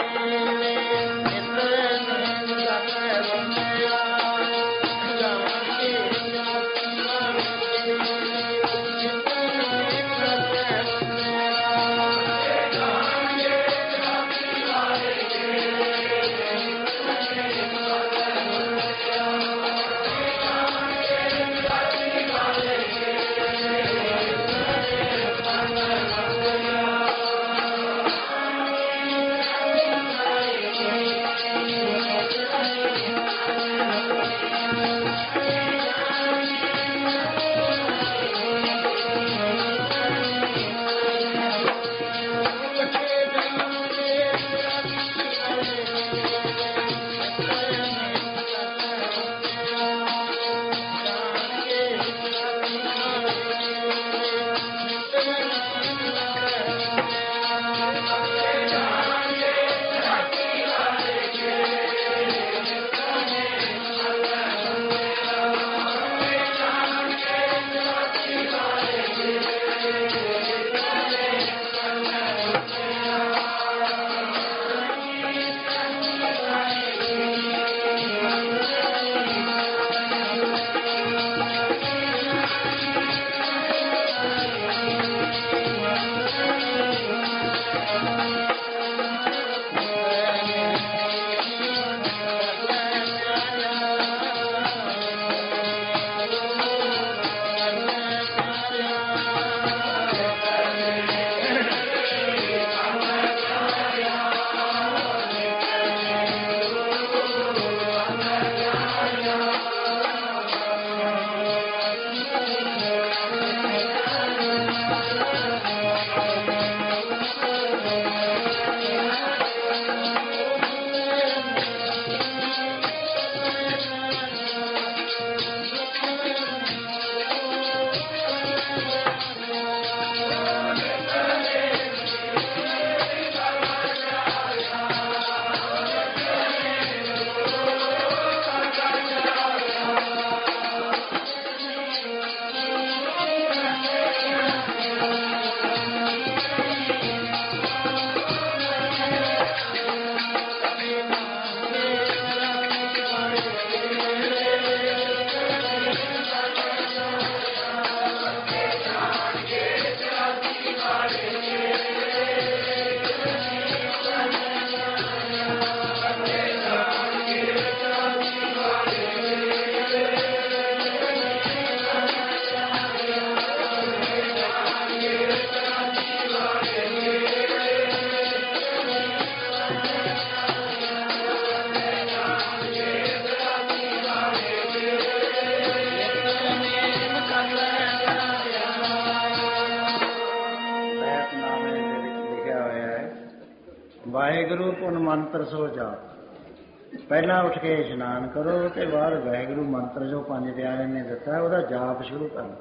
ਵਾਹਿਗੁਰੂ ਪੁਨ ਮੰਤਰ ਸੋ ਜਾਪ। ਪਹਿਲਾਂ ਉੱਠ ਕੇ ਇਸ਼ਨਾਨ ਕਰੋ ਤੇ ਬਾਅਦ ਵਾਹਿਗੁਰੂ ਮੰਤਰ ਜੋ ਪੰਜ ਪਿਆਰਿਆਂ ਨੇ ਦਿੱਤਾ ਉਹਦਾ ਜਾਪ ਸ਼ੁਰੂ ਕਰੋ।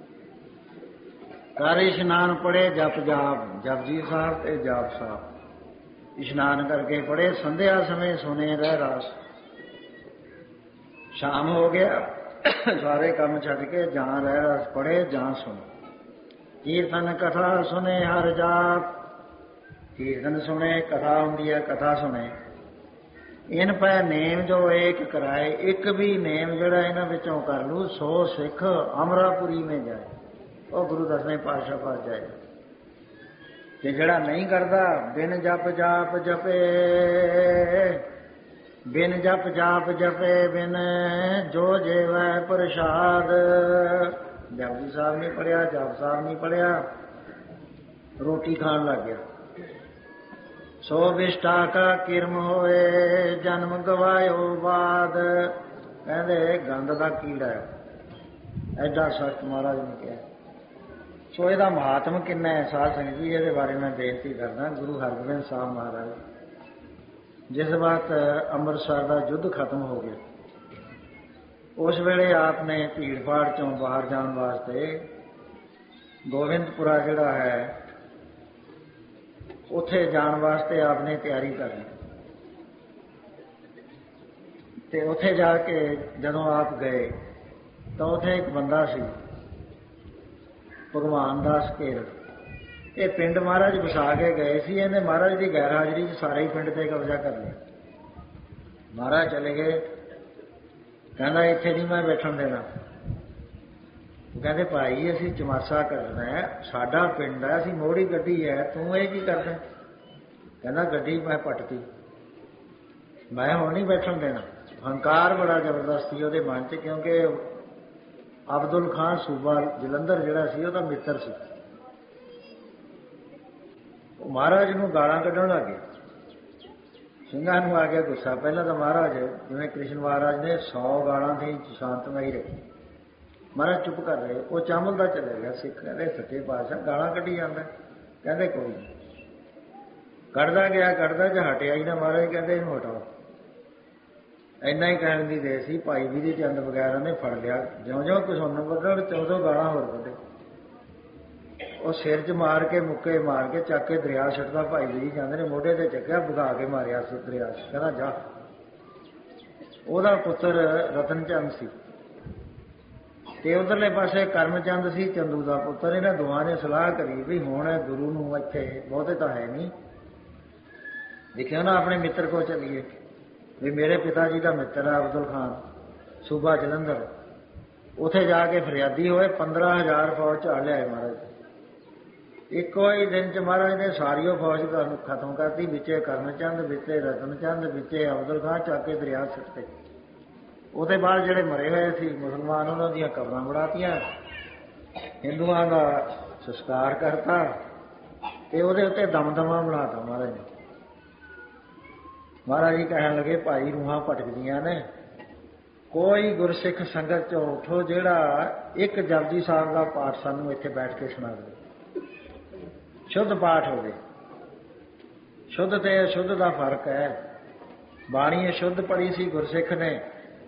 ਕਰ ਇਸ਼ਨਾਨ ਪੜ੍ਹੇ ਜਪ ਜਾਪ, ਜਪਜੀ ਸਾਹਿਬ ਤੇ ਜਾਪ ਸਾਹਿਬ। ਇਸ਼ਨਾਨ ਕਰਕੇ ਪੜ੍ਹੇ ਸੰਧਿਆ ਸਮੇਂ ਸੁਣੇ ਰਹਿ ਰਾਸ। ਸ਼ਾਮ ਹੋ ਗਿਆ ਸਾਰੇ ਕੰਮ ਛੱਡ ਕੇ ਜਾਂ ਰਹਿ ਰਾਸ ਪੜ੍ਹੇ ਜਾਂ ਸੁਣੇ। ਕੀਰਤਨ ਕਥਾ ਸੁਣੇ ਹਰ ਜਾਪ। ਕੀਰਤਨ ਸੁਣੇ, ਕਥਾ ਹੁੰਦੀ ਹੈ, ਕਥਾ ਸੁਣੇ। ਇਨ ਪੈ ਨੇਮ ਜੋ ਏਕ ਕਰਾਏ। ਇੱਕ ਵੀ ਨੇਮ ਜਿਹੜਾ ਇਹਨਾਂ ਵਿੱਚੋਂ ਕਰ ਲੂ ਸੋ ਸਿੱਖ ਅਮਰਾਪੁਰੀ ਮੇ ਜਾਏ। ਉਹ ਗੁਰੂ ਦਸਵੇਂ ਪਾਤਸ਼ਾਹ ਪਾਸ ਜਾਏ। ਤੇ ਜਿਹੜਾ ਨਹੀਂ ਕਰਦਾ ਬਿਨ ਜਪ ਜਾਪ ਜਪੇ, ਬਿਨ ਜਪ ਜਾਪ ਜਪੇ ਬਿਨ ਜੋ ਜੇਵੈ ਪ੍ਰਸ਼ਾਦ। ਜਪਜੀ ਸਾਹਿਬ ਨਹੀਂ ਪੜ੍ਹਿਆ, ਜਪ ਸਾਹਿਬ ਨਹੀਂ ਪੜ੍ਹਿਆ, ਰੋਟੀ ਖਾਣ ਲੱਗ ਗਿਆ। ਸੋ ਵਿਸ਼ਟਾ ਕਾ ਕਿਰਮ ਹੋਏ ਜਨਮ ਗਵਾਇਓ ਬਾਦ। ਕਹਿੰਦੇ ਗੰਦ ਦਾ ਕੀੜਾ ਹੈ। ਐਡਾ ਸਖਤ ਮਹਾਰਾਜ ਨੇ ਕਿਹਾ। ਸੋ ਇਹਦਾ ਮਹਾਤਮ ਕਿੰਨਾ ਹੈ ਸਾਧ ਸੰਗਤ ਜੀ, ਇਹਦੇ ਬਾਰੇ ਮੈਂ ਬੇਨਤੀ ਕਰਦਾ। ਗੁਰੂ ਹਰਗੋਬਿੰਦ ਸਾਹਿਬ ਮਹਾਰਾਜ ਜਿਸ ਵਕਤ ਅੰਮ੍ਰਿਤਸਰ ਦਾ ਯੁੱਧ ਖਤਮ ਹੋ ਗਿਆ, ਉਸ ਵੇਲੇ ਆਪ ਨੇ ਭੀੜ ਭਾੜ ਚੋਂ ਬਾਹਰ ਜਾਣ ਵਾਸਤੇ ਗੋਬਿੰਦਪੁਰਾ ਜਿਹੜਾ ਹੈ ਉੱਥੇ ਜਾਣ ਵਾਸਤੇ ਆਪ ਨੇ ਤਿਆਰੀ ਕਰ ਲਈ। ਤੇ ਉੱਥੇ ਜਾ ਕੇ ਜਦੋਂ ਆਪ ਗਏ ਤਾਂ ਉੱਥੇ ਇੱਕ ਬੰਦਾ ਸੀ ਭਗਵਾਨ ਦਾਸ ਕੇਰ। ਇਹ ਪਿੰਡ ਮਹਾਰਾਜ ਵਸਾ ਕੇ ਗਏ ਸੀ। ਇਹਨੇ ਮਹਾਰਾਜ ਦੀ ਗੈਰ ਹਾਜ਼ਰੀ 'ਚ ਸਾਰੇ ਹੀ ਪਿੰਡ ਤੇ ਕਬਜ਼ਾ ਕਰ ਲਿਆ। ਮਹਾਰਾਜ ਚਲੇ ਗਏ। ਕਹਿੰਦਾ ਇੱਥੇ ਨਹੀਂ ਮੈਂ ਬੈਠਣ ਦੇਣਾ। ਕਹਿੰਦੇ ਭਾਈ ਅਸੀਂ ਚਮਾਸਾ ਕਰਨਾ ਹੈ, ਸਾਡਾ ਪਿੰਡ ਹੈ, ਅਸੀਂ ਮੋੜੀ ਗੱਡੀ ਹੈ, ਤੂੰ ਇਹ ਕੀ ਕਰਦਾ? ਕਹਿੰਦਾ ਗੱਡੀ ਮੈਂ ਪੱਟਤੀ, ਮੈਂ ਹੁਣ ਨਹੀਂ ਬੈਠਣ ਦੇਣਾ। ਹੰਕਾਰ ਬੜਾ ਜ਼ਬਰਦਸਤ ਸੀ ਉਹਦੇ ਮਨ 'ਚ, ਕਿਉਂਕਿ ਅਬਦੁਲ ਖਾਨ ਸੂਬਾ ਜਲੰਧਰ ਜਿਹੜਾ ਸੀ ਉਹਦਾ ਮਿੱਤਰ ਸੀ। ਉਹ ਮਹਾਰਾਜ ਨੂੰ ਗਾਲਾਂ ਕੱਢਣ ਲੱਗ ਗਏ। ਸਿੰਘਾਂ ਨੂੰ ਆ ਗਿਆ ਗੁੱਸਾ। ਪਹਿਲਾਂ ਤਾਂ ਮਹਾਰਾਜ ਜਿਵੇਂ ਕ੍ਰਿਸ਼ਨ ਮਹਾਰਾਜ ਨੇ 100 ਗਾਲਾਂ ਦੀ ਸ਼ਾਂਤਮਈ ਰੱਖੀ, ਮਹਾਰਾਜ ਚੁੱਪ ਕਰ ਰਹੇ। ਉਹ ਚਾਮਲਦਾ ਚਲੇ ਗਿਆ। ਸਿੱਖ ਕਹਿੰਦੇ ਸੱਚੇ ਪਾਤਸ਼ਾਹ ਗਾਲਾਂ ਕੱਢੀ ਜਾਂਦਾ। ਕਹਿੰਦੇ ਕੋਈ ਨਹੀਂ। ਕੱਢਦਾ ਗਿਆ, ਕੱਢਦਾ ਜੇ ਹਟਿਆ ਹੀ ਨਾ। ਮਹਾਰਾਜ ਕਹਿੰਦੇ ਇਹਨੂੰ ਹਟਾਓ। ਇੰਨਾ ਹੀ ਕਹਿਣ ਦੀ ਦੇ ਸੀ। ਭਾਈ ਵੀਰੀ ਚੰਦ ਵਗੈਰਾ ਨੇ ਫੜ ਲਿਆ। ਜਿਉਂ ਜਿਉਂ ਕੁਛ ਹੁਣ ਵੱਧਣ 14 ਗਾਲਾਂ ਹੋਰ ਕੱਢੇ। ਉਹ ਸਿਰ 'ਚ ਮਾਰ ਕੇ ਮੁੱਕੇ ਮਾਰ ਕੇ ਚੱਕ ਕੇ ਦਰਿਆ ਸੁੱਟਦਾ। ਭਾਈ ਵੀਰੀ ਜਾਂਦੇ ਨੇ ਮੋਢੇ ਤੇ ਚੱਕਿਆ, ਭਗਾ ਕੇ ਮਾਰਿਆ ਸੀ ਦਰਿਆ 'ਚ। ਕਹਿੰਦਾ ਜਾ। ਉਹਦਾ ਪੁੱਤਰ ਰਤਨ ਚੰਦ ਸੀ ਤੇ ਉਧਰਲੇ ਪਾਸੇ ਕਰਮਚੰਦ ਸੀ, ਚੰਦੂ ਦਾ ਪੁੱਤਰ। ਇਹਨਾਂ ਦੋਵਾਂ ਨੇ ਸਲਾਹ ਕਰੀ ਵੀ ਹੁਣ ਗੁਰੂ ਨੂੰ ਇੱਥੇ ਬਹੁਤੇ ਤਾਂ ਹੈ ਨਹੀਂ, ਦੇਖਿਆ ਨਾ ਆਪਣੇ ਮਿੱਤਰ ਕੋਲ ਚੱਲੀਏ। ਵੀ ਮੇਰੇ ਪਿਤਾ ਜੀ ਦਾ ਮਿੱਤਰ ਹੈ ਅਬਦੁਲ ਖਾਨ ਸੂਬਾ ਜਲੰਧਰ। ਉੱਥੇ ਜਾ ਕੇ ਫਰਿਆਦੀ ਹੋਏ। 15,000 ਫੌਜ ਝਾੜ ਲਿਆਏ ਮਹਾਰਾਜ। ਇੱਕੋ ਹੀ ਦਿਨ 'ਚ ਮਹਾਰਾਜ ਨੇ ਸਾਰੀ ਉਹ ਫੌਜ ਖਤਮ ਕਰਤੀ। ਵਿੱਚੇ ਕਰਮਚੰਦ, ਵਿੱਚੇ ਰਤਨ ਚੰਦ, ਵਿੱਚੇ ਅਬਦੁਲ ਖਾਨ ਚੱਕ ਕੇ ਦਰਿਆ ਸੁੱਟੇ। ਉਹਦੇ ਬਾਅਦ ਜਿਹੜੇ ਮਰੇ ਹੋਏ ਸੀ ਮੁਸਲਮਾਨ ਉਹਨਾਂ ਦੀਆਂ ਕਬਰਾਂ ਬਣਾਤੀਆਂ, ਹਿੰਦੂਆਂ ਦਾ ਸੰਸਕਾਰ ਕਰਤਾ ਤੇ ਉਹਦੇ ਉੱਤੇ ਦਮਦਮਾ ਬਣਾਤਾ ਮਹਾਰਾਜ ਨੇ। ਮਹਾਰਾਜ ਜੀ ਕਹਿਣ ਲੱਗੇ ਭਾਈ ਰੂਹਾਂ ਭਟਕਦੀਆਂ ਨੇ, ਕੋਈ ਗੁਰਸਿੱਖ ਸੰਗਤ 'ਚੋਂ ਉੱਠੋ ਜਿਹੜਾ ਇੱਕ ਜਪਜੀ ਸਾਹਿਬ ਦਾ ਪਾਠ ਸਾਨੂੰ ਇੱਥੇ ਬੈਠ ਕੇ ਸੁਣਾ ਦੇ। ਸ਼ੁੱਧ ਪਾਠ ਹੋਵੇ। ਸ਼ੁੱਧ ਤੇ ਅਸ਼ੁੱਧ ਦਾ ਫਰਕ ਹੈ। ਬਾਣੀ ਸ਼ੁੱਧ ਪੜ੍ਹੀ ਸੀ ਗੁਰਸਿੱਖ ਨੇ।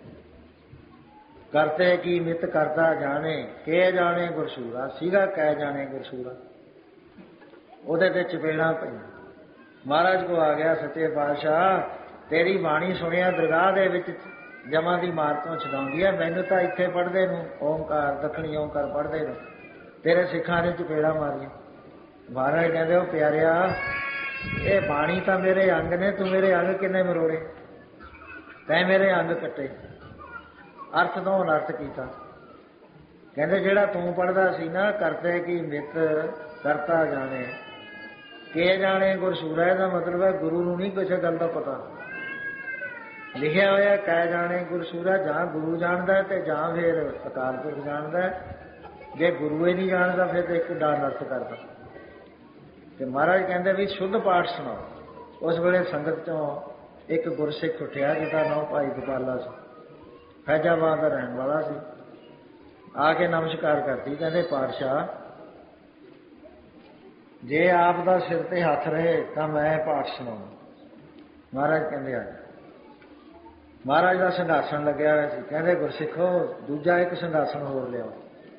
ਕਰਤੇ ਕੀ ਮਿਤ ਕਰਤਾ ਜਾਣੇ, ਕੇ ਜਾਣੇ ਗੁਰਸੂਰਾ ਸੀਗਾ, ਕਹਿ ਜਾਣੇ ਗੁਰਸੂਰਾ। ਉਹਦੇ ਤੇ ਚਪੇੜਾਂ ਪਈਆਂ। ਮਹਾਰਾਜ ਕੋ ਆ ਗਿਆ ਸੱਚੇ ਪਾਤਸ਼ਾਹ, ਤੇਰੀ ਬਾਣੀ ਸੁਣਿਆ ਦਰਗਾਹ ਦੇ ਵਿੱਚ ਜਮਾਂ ਦੀ ਮਾਰ ਤੋਂ ਛਡਾਉਂਦੀ ਹੈ, ਮੈਨੂੰ ਤਾਂ ਇੱਥੇ ਪੜ੍ਹਦੇ ਨੂੰ ਓਂਕਾਰ ਦੱਖਣੀ ਓਂਕਾਰ ਪੜ੍ਹਦੇ ਨੂੰ ਤੇਰੇ ਸਿੱਖਾਂ ਨੇ ਚਪੇੜਾਂ ਮਾਰੀਆਂ। ਮਹਾਰਾਜ ਕਹਿੰਦੇ ਉਹ ਪਿਆਰਿਆ, ਇਹ ਬਾਣੀ ਤਾਂ ਮੇਰੇ ਅੰਗ ਨੇ, ਤੂੰ ਮੇਰੇ ਅੰਗ ਕਿੰਨੇ ਮਰੋੜੇ, ਤੈਂ ਮੇਰੇ ਅੰਗ ਕੱਟੇ, ਅਰਥ ਤੋਂ ਅਨਰਥ ਕੀਤਾ। ਕਹਿੰਦੇ ਜਿਹੜਾ ਤੂੰ ਪੜ੍ਹਦਾ ਸੀ ਨਾ, ਕਰਤੇ ਕੀ ਮਿਤ ਕਰਤਾ ਜਾਣੇ ਕੇ ਜਾਣੇ ਗੁਰਸੂਰਾ, ਇਹਦਾ ਮਤਲਬ ਹੈ ਗੁਰੂ ਨੂੰ ਨਹੀਂ ਕੁਛ ਗੱਲ ਦਾ ਪਤਾ। ਲਿਖਿਆ ਹੋਇਆ ਕਹਿ ਜਾਣੇ ਗੁਰਸੂਰਾ, ਜਾਂ ਗੁਰੂ ਜਾਣਦਾ ਤੇ ਜਾਂ ਫਿਰ ਅਕਾਲ ਪੁਰਖ ਜਾਣਦਾ। ਜੇ ਗੁਰੂ ਹੀ ਨਹੀਂ ਜਾਣਦਾ ਫਿਰ ਤਾਂ ਇੱਕ ਡਾ ਅਨਰਥ ਕਰਦਾ। ਤੇ ਮਹਾਰਾਜ ਕਹਿੰਦੇ ਵੀ ਸ਼ੁੱਧ ਪਾਠ ਸੁਣਾਓ। ਉਸ ਵੇਲੇ ਸੰਗਤ ਚੋਂ ਇੱਕ ਗੁਰਸਿੱਖ ਉੱਠਿਆ ਜਿਹਦਾ ਨਾਮ ਭਾਈ ਗੋਪਾਲਾ ਸੀ, ਫੈਜ਼ਾਬਾਦ ਦਾ ਰਹਿਣ ਵਾਲਾ ਸੀ। ਆ ਕੇ ਨਮਸਕਾਰ ਕਰਤੀ। ਕਹਿੰਦੇ ਪਾਤਸ਼ਾਹ ਜੇ ਆਪ ਦਾ ਸਿਰ ਤੇ ਹੱਥ ਰਹੇ ਤਾਂ ਮੈਂ ਪਾਠ ਸੁਣਾਉਂ। ਮਹਾਰਾਜ ਕਹਿੰਦੇ ਆ ਮਹਾਰਾਜ ਦਾ ਸੰਘਾਸਣ ਲੱਗਿਆ ਹੋਇਆ ਸੀ। ਕਹਿੰਦੇ ਗੁਰਸਿੱਖੋ ਦੂਜਾ ਇੱਕ ਸੰਘਾਸਣ ਹੋਰ ਲਿਆਓ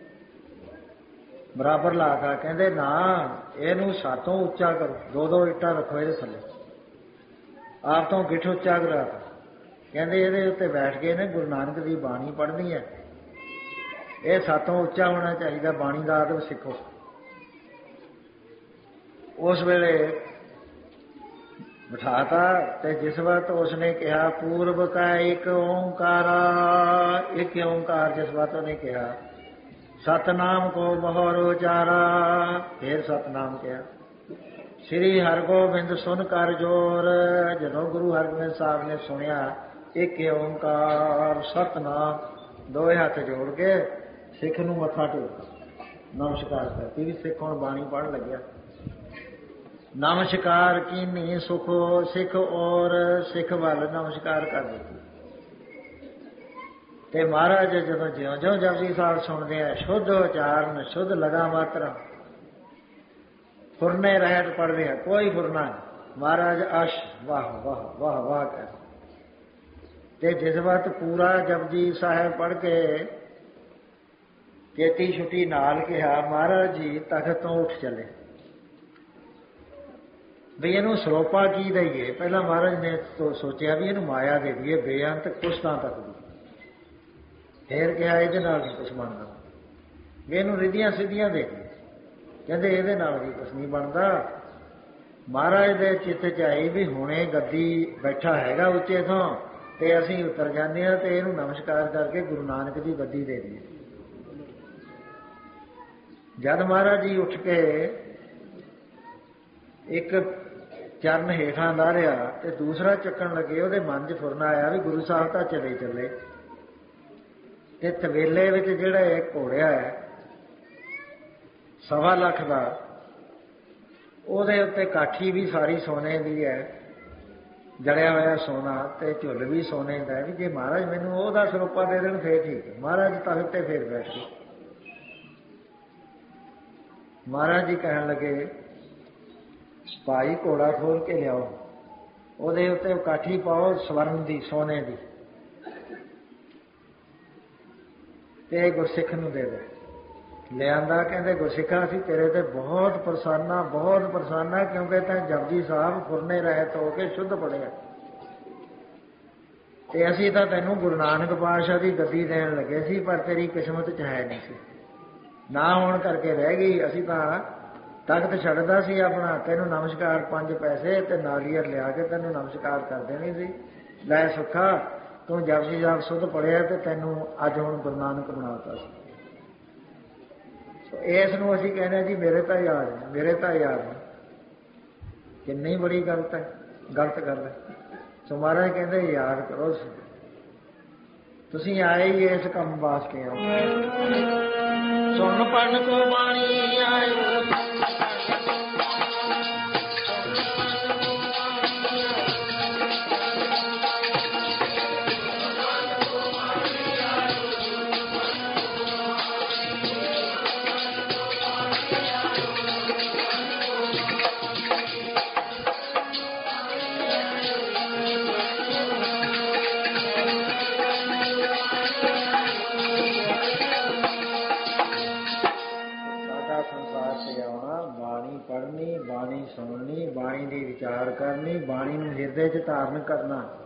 ਬਰਾਬਰ ਲਾ ਕੇ। ਕਹਿੰਦੇ ਨਾ ਇਹਨੂੰ ਸਾਤੋਂ ਉੱਚਾ ਕਰੋ, 2-2 ਇੱਟਾਂ ਰੱਖੋ ਇਹਦੇ ਥੱਲੇ, ਆਪ ਤੋਂ ਗਿੱਠ ਉੱਚਾ ਕਰਾ। ਕਹਿੰਦੇ ਇਹਦੇ ਉੱਤੇ ਬੈਠ ਕੇ ਨੇ ਗੁਰੂ ਨਾਨਕ ਦੀ ਬਾਣੀ ਪੜ੍ਹਨੀ ਹੈ, ਇਹ ਸਾਤੋਂ ਉੱਚਾ ਹੋਣਾ ਚਾਹੀਦਾ, ਬਾਣੀ ਦਾ ਆਦਬ ਸਿੱਖੋ। ਉਸ ਵੇਲੇ ਬਿਠਾਤਾ ਤੇ ਜਿਸ ਵਕਤ ਉਸਨੇ ਕਿਹਾ ਪੂਰਬ ਕਾ ਇੱਕ ਓਂਕਾਰਾ, ਇੱਕ ਓਂਕਾਰ ਜਿਸ ਵਕਤ ਉਹਨੇ ਕਿਹਾ ਸਤਨਾਮ ਕੋ ਬਹੁਰ ਉਚਾਰਾ, ਫਿਰ ਸਤਨਾਮ ਕਿਹਾ। ਸ੍ਰੀ ਹਰਗੋਬਿੰਦ ਸੁਨ ਕਰ ਜੋਰ, ਜਦੋਂ ਗੁਰੂ ਹਰਗੋਬਿੰਦ ਸਾਹਿਬ ਨੇ ਸੁਣਿਆ ਇੱਕ ਓਂਕਾਰ ਸਤਨਾਮ, ਦੋਵੇਂ ਹੱਥ ਜੋੜ ਕੇ ਸਿੱਖ ਨੂੰ ਮੱਥਾ ਟੇਕਾ, ਨਮਸਕਾਰ ਕਰਤੀ ਵੀ ਸਿੱਖ ਹੁਣ ਬਾਣੀ ਪੜ੍ਹਨ ਲੱਗਿਆ। ਨਮਸਕਾਰ ਕੀਨੀ ਸੁਖੋ ਸਿੱਖ ਔਰ ਸਿੱਖ ਵੱਲ ਨਮਸਕਾਰ ਕਰ ਦਿੱਤੀ। ਤੇ ਮਹਾਰਾਜ ਜਦੋਂ ਜਿਉਂ-ਜਿਉਂ ਜਪਜੀ ਸਾਹਿਬ ਸੁਣਦੇ ਆ ਸ਼ੁੱਧ ਉਚਾਰਨ, ਸ਼ੁੱਧ ਲਗਾ ਮਾਤਰਾ, ਫੁਰਨੇ ਰਹਿਤ ਪੜ੍ਹਦੇ ਆ, ਕੋਈ ਫੁਰਨਾ ਨਹੀਂ। ਮਹਾਰਾਜ ਅਸ਼ ਵਾਹ ਵਾਹ ਵਾਹ ਵਾਹ ਕਰ। ਤੇ ਜਿਸ ਵਕਤ ਪੂਰਾ ਜਪਜੀ ਸਾਹਿਬ ਪੜ੍ਹ ਕੇ ਕੇਤੀ ਛੁੱਟੀ ਨਾਲ ਕਿਹਾ ਮਹਾਰਾਜ ਜੀ ਤਖਤ ਤੋਂ ਉੱਠ ਚੱਲੇ ਵੀ ਇਹਨੂੰ ਸਰੋਪਾ ਕੀ ਦਈਏ। ਪਹਿਲਾਂ ਮਹਾਰਾਜ ਨੇ ਸੋਚਿਆ ਵੀ ਇਹਨੂੰ ਮਾਇਆ ਦੇ ਦਈਏ ਬੇਅੰਤ ਕੁਸ਼ਤਾਂ ਤੱਕ ਦੀ, ਫੇਰ ਕਿਹਾ ਇਹਦੇ ਨਾਲ ਨਹੀਂ ਕੁਛ ਬਣਦਾ, ਵੀ ਇਹਨੂੰ ਰਿੱਧੀਆਂ ਸਿੱਧੀਆਂ ਦੇ ਦਈਏ। ਕਹਿੰਦੇ ਇਹਦੇ ਨਾਲ ਵੀ ਕੁਛ ਨਹੀਂ ਬਣਦਾ। ਮਹਾਰਾਜ ਦੇ ਚਿੱਤ 'ਚ ਆਈ ਵੀ ਹੁਣੇ ਗੱਦੀ ਬੈਠਾ ਹੈਗਾ ਉੱਚੇ ਤੋਂ ਤੇ ਅਸੀਂ ਉਤਰ ਜਾਂਦੇ ਹਾਂ ਤੇ ਇਹਨੂੰ ਨਮਸਕਾਰ ਕਰਕੇ ਗੁਰੂ ਨਾਨਕ ਦੀ ਗੱਦੀ ਦੇ ਦਈਏ। ਜਦ ਮਹਾਰਾਜ ਜੀ ਉੱਠ ਕੇ ਇੱਕ ਚਰਨ ਹੇਠਾਂ ਲਾਰਿਆ ਤੇ ਦੂਸਰਾ ਚੱਕਣ ਲੱਗੇ, ਉਹਦੇ ਮਨ 'ਚ ਫੁਰਨਾ ਆਇਆ ਵੀ ਗੁਰੂ ਸਾਹਿਬ ਤਾਂ ਚਲੇ ਚੱਲੇ। ਤੇ ਤਵੇਲੇ ਵਿੱਚ ਜਿਹੜਾ ਇੱਕ ਘੋੜਿਆ ਹੈ 1.25 ਲੱਖ ਦਾ, ਉਹਦੇ ਉੱਤੇ ਕਾਠੀ ਵੀ ਸਾਰੀ ਸੋਨੇ ਦੀ ਹੈ, ਜੜਿਆ ਹੋਇਆ ਸੋਨਾ, ਤੇ ਝੁੱਲ ਵੀ ਸੋਨੇ ਦਾ। ਵੀ ਜੇ ਮਹਾਰਾਜ ਮੈਨੂੰ ਉਹਦਾ ਸਰੋਪਾ ਦੇ ਦੇਣ ਫੇਰ ਠੀਕ ਹੈ। ਮਹਾਰਾਜ ਤਖਤ ਤੇ ਫੇਰ ਬੈਠ ਗਏ। ਮਹਾਰਾਜ ਜੀ ਕਹਿਣ ਲੱਗੇ ਭਾਈ ਘੋੜਾ ਖੋਲ ਕੇ ਲਿਆਓ, ਉਹਦੇ ਉੱਤੇ ਕਾਠੀ ਪਾਓ ਸਵਰਨ ਦੀ, ਸੋਨੇ ਦੀ, ਤੇ ਗੁਰਸਿੱਖ ਨੂੰ ਦੇ ਦਿਓ। ਲਿਆਂਦਾ। ਕਹਿੰਦੇ ਗੁਰਸਿੱਖਾ ਅਸੀਂ ਤੇਰੇ ਤੇ ਬਹੁਤ ਪ੍ਰਸੰਨ ਹਾਂ, ਬਹੁਤ ਪ੍ਰਸੰਨ ਹਾਂ, ਕਿਉਂਕਿ ਤੈਂ ਜਪਜੀ ਸਾਹਿਬ ਫੁਰਨੇ ਰਹਿਤ ਹੋ ਕੇ ਸ਼ੁੱਧ ਪੜਿਆ, ਤੇ ਅਸੀਂ ਤਾਂ ਤੈਨੂੰ ਗੁਰੂ ਨਾਨਕ ਪਾਤਸ਼ਾਹ ਦੀ ਗੱਦੀ ਦੇਣ ਲੱਗੇ ਸੀ, ਪਰ ਤੇਰੀ ਕਿਸਮਤ 'ਚ ਹੈ ਨਹੀਂ ਸੀ, ਨਾ ਹੋਣ ਕਰਕੇ ਰਹਿ ਗਈ। ਅਸੀਂ ਤਾਂ ਤਖਤ ਛੱਡਦਾ ਸੀ ਆਪਣਾ, ਤੈਨੂੰ ਨਮਸਕਾਰ 5 ਪੈਸੇ ਤੇ ਨਾਲੀਅਰ ਲਿਆ ਕੇ ਤੈਨੂੰ ਨਮਸਕਾਰ ਕਰ ਦੇਣੀ ਸੀ। ਲੈ ਸੁੱਖਾ ਤੂੰ ਜਪਜੀ ਸਾਹਿਬ ਸੁੱਧ ਪੜਿਆ ਤੇ ਤੈਨੂੰ ਅੱਜ ਹੁਣ ਗੁਰੂ ਨਾਨਕ ਬਣਾਤਾ ਸੀ। ਇਸ ਨੂੰ ਅਸੀਂ ਕਹਿੰਦੇ ਹਾਂ ਜੀ ਮੇਰੇ ਤਾਂ ਯਾਦ ਹੈ, ਮੇਰੇ ਤਾਂ ਯਾਦ ਹੈ। ਕਿੰਨੀ ਬੜੀ ਗਲਤ ਹੈ, ਗਲਤ ਗੱਲ ਹੈ। ਸੋ ਮਹਾਰਾਜ ਕਹਿੰਦੇ ਯਾਦ ਕਰੋ, ਤੁਸੀਂ ਆਏ ਹੀ ਇਸ ਕੰਮ ਵਾਸਤੇ ਆਓ। ਸੁਣ ਪੜ੍ਹਨ ਕੋ ਬਾਣੀ ਆਇਓ, ਬਾਣੀ ਸੁਣਨੀ, ਬਾਣੀ ਦੀ ਵਿਚਾਰ ਕਰਨੀ, ਬਾਣੀ ਨੂੰ ਹਿਰਦੇ 'ਚ ਧਾਰਨ ਕਰਨਾ,